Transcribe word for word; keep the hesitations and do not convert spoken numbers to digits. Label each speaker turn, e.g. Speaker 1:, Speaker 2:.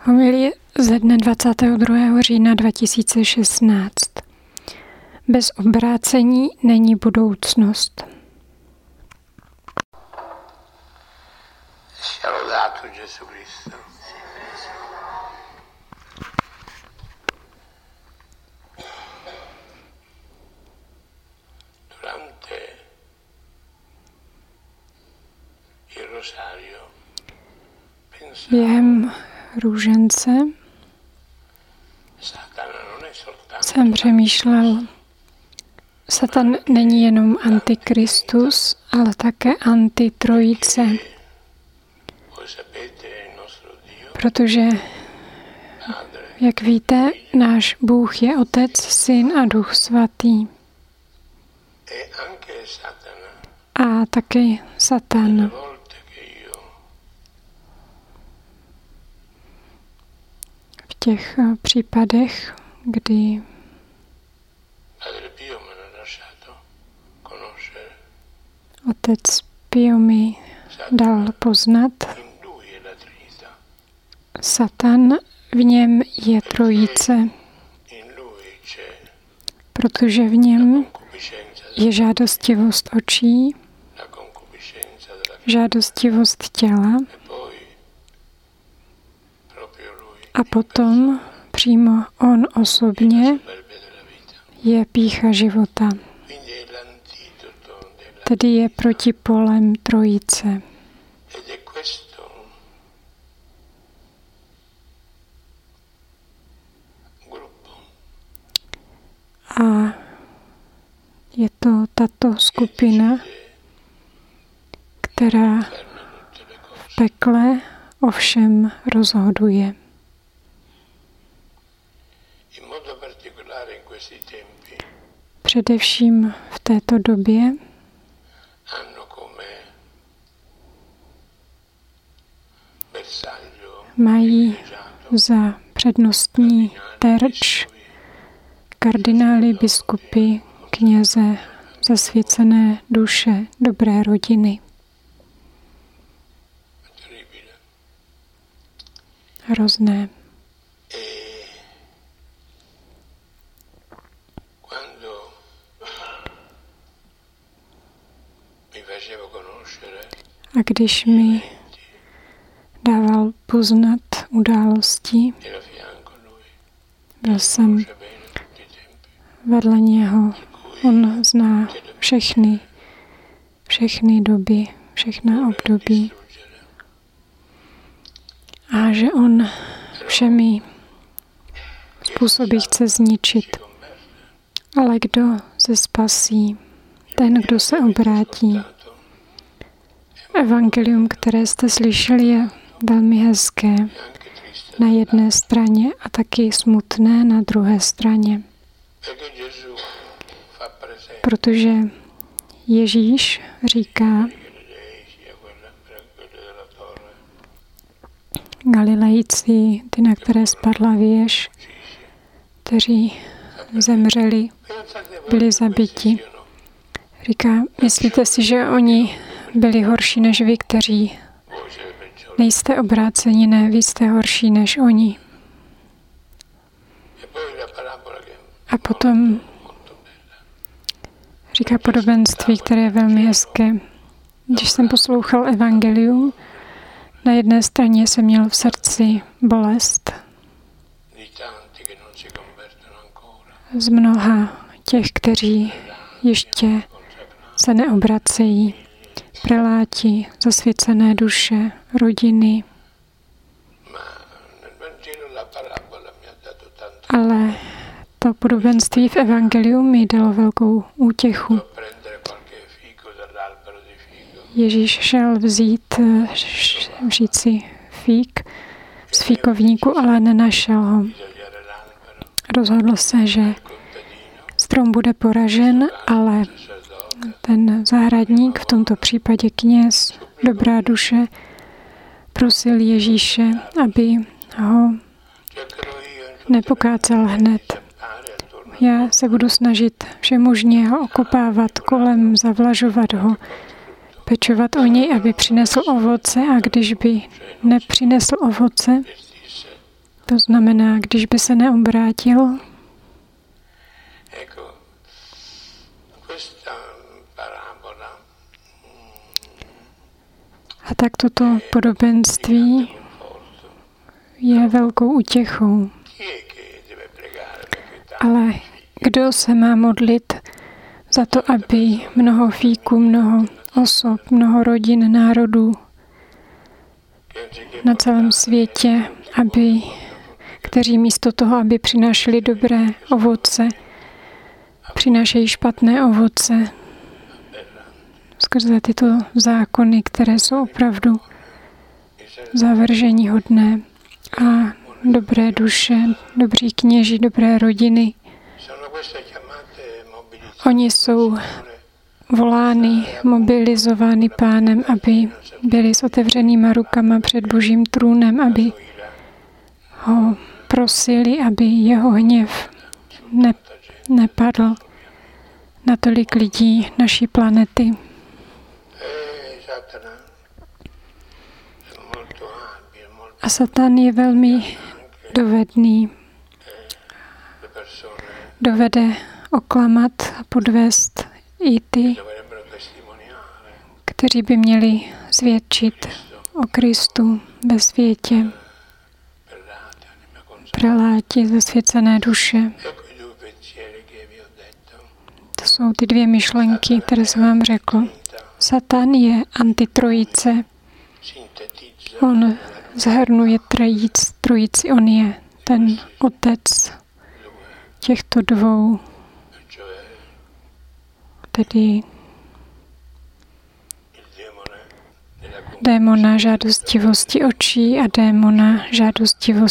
Speaker 1: Homilie ze dne dvacátého druhého října dva tisíce šestnáct. Bez obrácení není budoucnost.
Speaker 2: Lodato Gesù Cristo. Durante il rosario
Speaker 1: během růžence jsem přemýšlel, Satan není jenom antikristus, ale také antitrojice. Protože, jak víte, náš Bůh je Otec, Syn a Duch Svatý. A taky Satan. V těch případech, kdy Otec Pio mi dal poznat, Satan, v něm je trojice, protože v něm je žádostivost očí, žádostivost těla a potom přímo on osobně je pýcha života. Tedy je protipolem trojice. A je to tato skupina, která v pekle ovšem rozhoduje. Především v této době mají za přednostní terč kardinály, biskupy, kněze, zasvěcené duše, dobré rodiny. Hrozné. A když mi dával poznat události, byl jsem vedle něho. On zná všechny, všechny doby, všechna období. A že on všemi způsoby chce zničit. Ale kdo se spasí? Ten, kdo se obrátí. Evangelium, které jste slyšeli, je velmi hezké na jedné straně a taky smutné na druhé straně. Protože Ježíš říká Galilejci, ty, na které spadla věž, kteří zemřeli, byli zabiti. Říká, myslíte si, že oni byli horší než vy, kteří nejste obráceni, ne, vy jste horší než oni. A potom říká podobenství, které je velmi hezké. Když jsem poslouchal evangelium, na jedné straně jsem měl v srdci bolest z mnoha těch, kteří ještě se neobracejí. Preláti, zasvěcené duše, rodiny. Ale to podobenství v evangeliu mi dalo velkou útěchu. Ježíš šel vzít, vzít si fík z fíkovníku, ale nenašel ho. Rozhodl se, že strom bude poražen, ale ten zahradník, v tomto případě kněz, dobrá duše, prosil Ježíše, aby ho nepokácel hned. Já se budu snažit všemožně ho okopávat kolem, zavlažovat ho, pečovat o něj, aby přinesl ovoce, a když by nepřinesl ovoce, To znamená, když by se neobrátil, a tak toto podobenství je velkou útěchou. Ale kdo se má modlit za to, aby mnoho fíků, mnoho osob, mnoho rodin, národů na celém světě, aby, kteří místo toho, aby přinášeli dobré ovoce, přinášejí špatné ovoce skrze tyto zákony, které jsou opravdu zavržení hodné a dobré duše, dobří kněži, dobré rodiny. Oni jsou volány, mobilizovány Pánem, aby byli s otevřenýma rukama před Božím trůnem, aby ho prosili, aby jeho hněv ne, nepadl na tolik lidí naší planety. A Satan je velmi dovedný. Dovede oklamat a podvést i ty, kteří by měli svědčit o Kristu ve světě. Preláti, zasvěcené duše. To jsou ty dvě myšlenky, které jsem vám řekl. Satan je antitrojice. On zhrnuje trojic, trojici. On je ten otec těchto dvou, tedy démona žádostivosti očí a démona žádostivosti